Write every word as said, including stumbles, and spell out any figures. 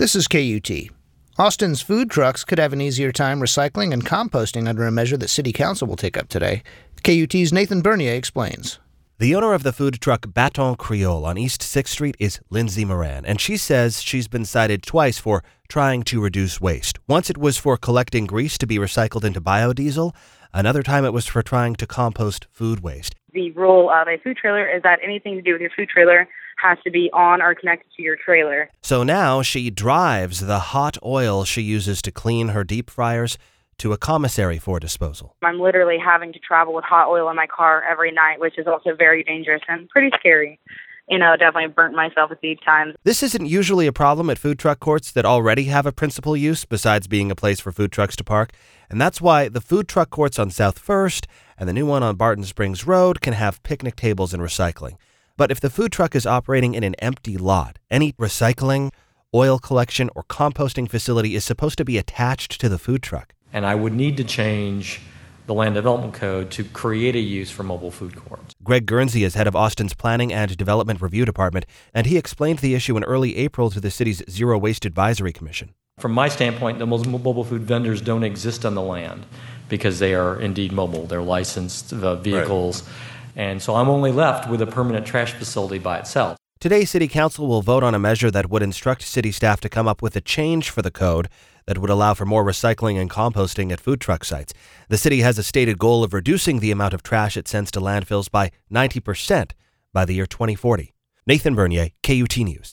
This is K U T. Austin's food trucks could have an easier time recycling and composting under a measure that City Council will take up today. K U T's Nathan Bernier explains. The owner of the food truck Baton Creole on East sixth Street is Lindsay Moran, and she says she's been cited twice for trying to reduce waste. Once it was for collecting grease to be recycled into biodiesel. Another time it was for trying to compost food waste. The rule of a food trailer is that anything to do with your food trailer has to be on or connected to your trailer. So now she drives the hot oil she uses to clean her deep fryers to a commissary for disposal. I'm literally having to travel with hot oil in my car every night, which is also very dangerous and pretty scary. You know, definitely burnt myself a few times. This isn't usually a problem at food truck courts that already have a principal use besides being a place for food trucks to park. And that's why the food truck courts on South First and the new one on Barton Springs Road can have picnic tables and recycling. But if the food truck is operating in an empty lot, any recycling, oil collection, or composting facility is supposed to be attached to the food truck. And I would need to change the Land Development Code to create a use for mobile food courts. Greg Guernsey is head of Austin's Planning and Development Review Department, and he explained the issue in early April to the city's Zero Waste Advisory Commission. From my standpoint, the mobile food vendors don't exist on the land because they are indeed mobile. They're licensed uh, vehicles. Right. And so I'm only left with a permanent trash facility by itself. Today, City Council will vote on a measure that would instruct city staff to come up with a change for the code that would allow for more recycling and composting at food truck sites. The city has a stated goal of reducing the amount of trash it sends to landfills by ninety percent by the year twenty forty. Nathan Bernier, K U T News.